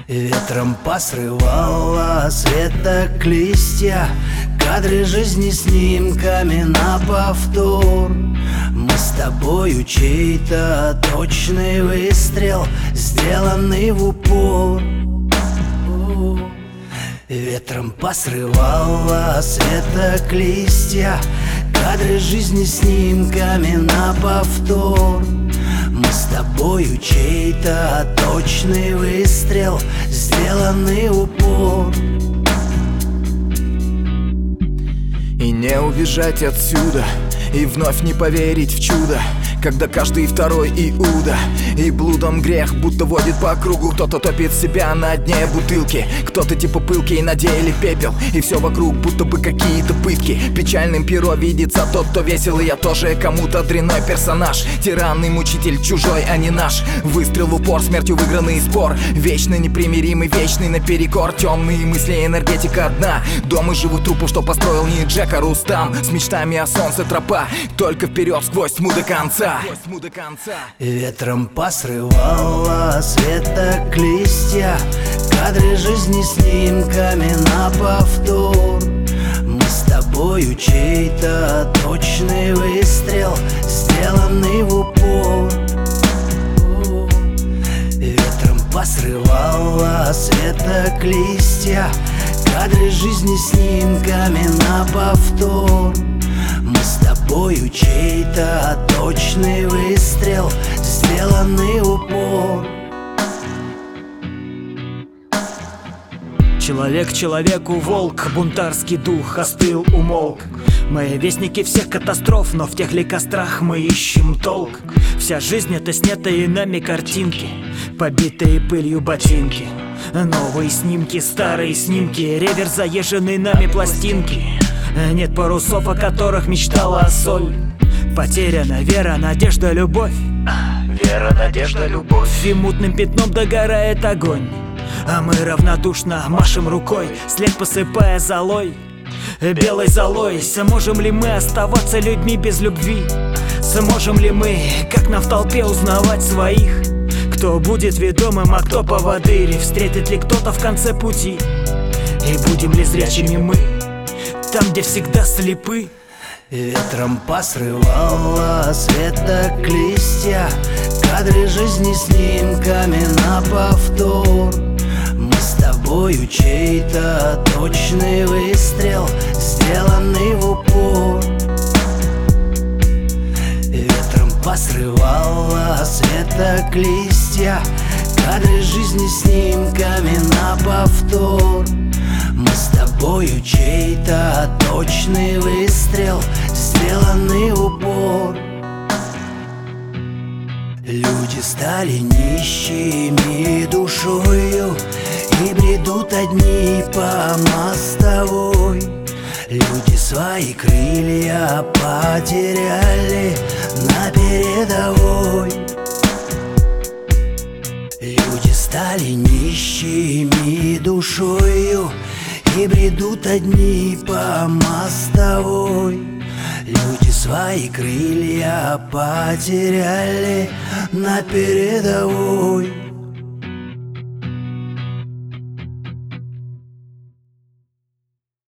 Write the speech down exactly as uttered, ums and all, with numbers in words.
Ветром посрывала с веток листья, кадры жизни снимками на повтор. Мы с тобою чей-то точный выстрел, сделанный в упор. Ветром посрывала с веток листья, кадры жизни снимками на повтор. Мы с тобою чей-то точный выстрел, сделанный в упор. И не убежать отсюда, и вновь не поверить в чудо, когда каждый второй Иуда. И блудом грех будто водит по кругу. Кто-то топит себя на дне бутылки, кто-то типа пылки и надели пепел. И все вокруг будто бы какие-то пытки. Печальным перо видится тот, кто веселый. Я тоже кому-то дрянной персонаж, тиранный мучитель чужой, а не наш. Выстрел в упор, смертью выигранный спор. Вечно непримиримый, вечный наперекор. Темные мысли, энергетика одна. Дома живут трупов, что построил не Джек, а Рустам. С мечтами о солнце тропа, только вперед сквозь тьму до конца. Ветром посрывала с веток листья, кадры жизни снимками на повтор. Мы с тобою чей-то точный выстрел, сделанный в упор. Ветром посрывала с веток листья, кадры жизни снимками на повтор. Мы с тобою чей-то точный выстрел, сделанный в упор. Человек человеку волк, бунтарский дух остыл, умолк. Мы вестники всех катастроф, но в тех ли кострах мы ищем толк? Вся жизнь — это снятые нами картинки, побитые пылью ботинки. Новые снимки, старые снимки, реверс заезженной нами пластинки. Нет парусов, о которых мечтала соль. Потеряна вера, надежда, любовь. Вера, надежда, любовь. И мутным пятном догорает огонь, а мы равнодушно машем рукой, след посыпая золой, белой золой. Сможем ли мы оставаться людьми без любви? Сможем ли мы, как нам в толпе, узнавать своих? Кто будет ведомым, а кто поводырь? Встретит ли кто-то в конце пути? И будем ли зрячими мы там, где всегда слепы? Ветром посрывала с веток листья, кадры жизни снимками на повтор. Мы с тобою чей-то точный выстрел, сделанный в упор. Ветром посрывала с веток листья, кадры жизни снимками на повтор. Мы с тобою чей-то точный выстрел, сделанный в упор. Люди стали нищими душою и бредут одни по мостовой. Люди свои крылья потеряли на передовой. Люди стали нищими душою и бредут одни по мостовой. Люди свои крылья потеряли на передовой.